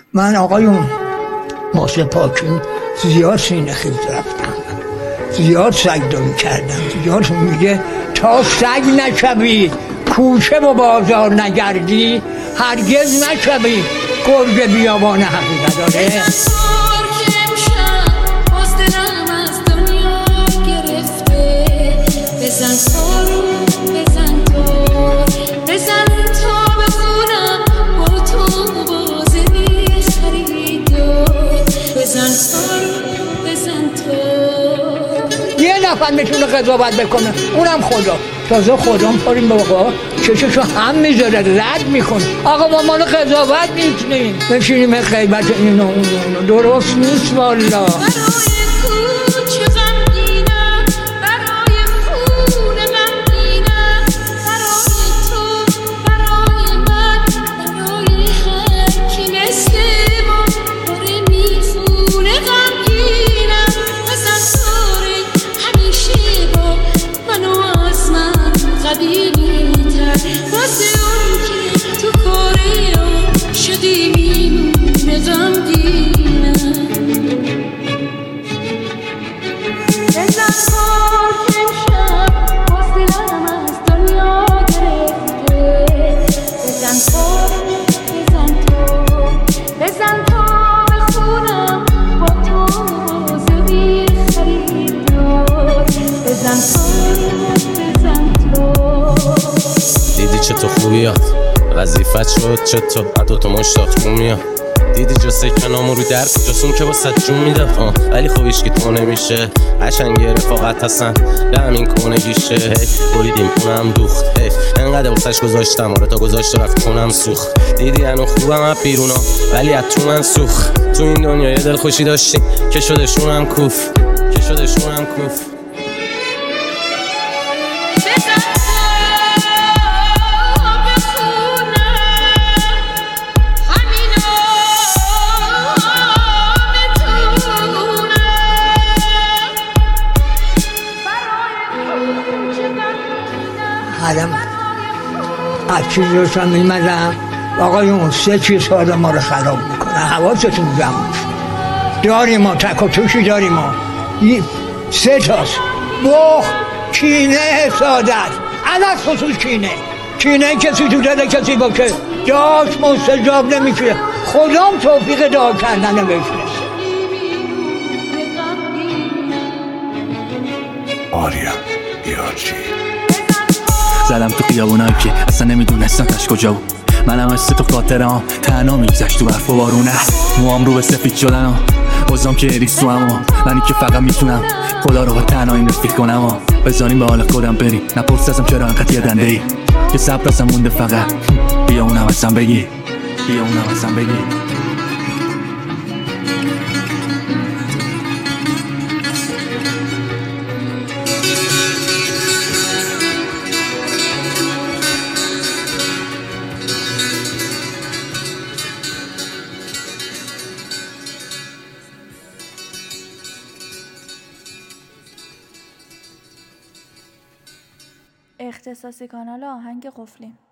من آقایون محسن پاکی زیاد سینه خیز رفتم، زیاد سگداری کردم، زیاد میگه تا سگ نشوی کوچه و بازار نگردی هرگز نشوی گرگ بیابان حقیقت داره. یه نفر میتونه قضاوت بکنه اونم خدا. تازه خدا پاریم بابا چششو هم میذاره رد میکنه. آقا ما مال قضاوت نیستیم بشینیم غیبت اینو اونو درست نیست والا. دیدی چطور خوبیات وظیفت شد چطور عدو مشتاق خومیات. دیدی جا سکنامو رو در کجاسون که واسه جون میداد ولی خب ایشکی تو نمیشه قشنگی رفاقت هستن به همین کنگیشه. بریدیم اونم دوخت انقدر واسش گذاشتم آره تا گذاشت رفت کنم سوخت. دیدی انو خوبم از بیرونا ولی از تو من سوخت. تو این دنیا یه دل خوشی داشتیم که شدشونم کوف که شدشونم کوف. از چیز روشن میمدم آقایون 3 چیز کار ما رو خراب میکنه. حواستون جمع داریم ما تک و توشی داریم ما 3 تاست بخل کینه حسادت. علت خصوص کینه کسی تو دل کسی باشه داشت مستجاب نمیشه. خدام توفیق دعا کردن بفرسته. آریا بیارچی زدم تو خیابونایی که اصلا نمیدونستم تش کجا بود. منم مثل تو خاطرم تنها میگذشت تو برف و بارونه. موام رو به سفید شدن بازم که ریس تو همه منی که فقط میتونم خدا رو با تنهایی رفیق کنم بذاریم به حال خودم بریم نپرس ازم چرا انقدر یه دنده ای که صبر ازم مونده فقط بیا اونم ازم بگی بیا اونم ازم بگی. اختصاصی کانال آهنگ قفلی.